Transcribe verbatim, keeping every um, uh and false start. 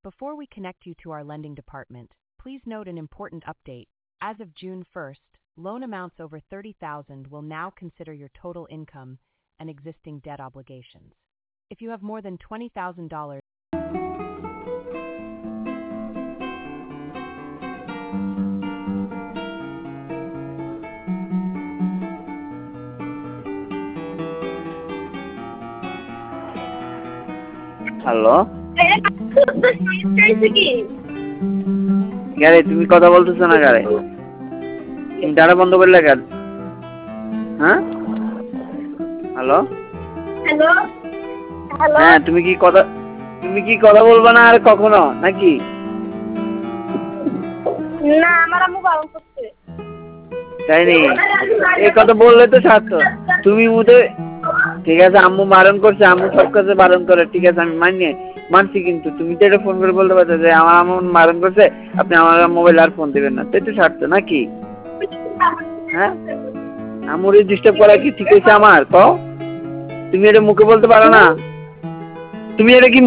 Before we connect you to our lending department, please note an important update. As of June first, loan amounts over thirty thousand dollars will now consider your total income and existing debt obligations. If you have more than twenty thousand dollars, hello গারে তুমি কথা বলতেছো না গারে তুমি data বন্ধ করলে কেন হ্যাঁ হ্যালো হ্যালো হ্যালো হ্যাঁ তুমি কি কথা তুমি কি কথা বলবা না আর কখনো নাকি না আমার আম্মু বারণ করছে তাই নেই এই কথা বললে তো ছাড়তো তুমি মুদে ঠিক আছে আম্মু বারণ করছে আম্মু সব কাছে বারণ করে ঠিক আছে আমি মানি মানছি কিন্তু তুমি তো এটা ফোন করে বলতে পারছো যে আমার আম্মু বারণ করছে আপনি আমার মোবাইল আর ফোন দিবেন না তাই তো ছাড়তো নাকি হ্যাঁ আম্মুর ডিস্টার্ব করা কি ঠিক আছে আমার কও তুমি এটা মুখে বলতে পারো না তুমি এটা কি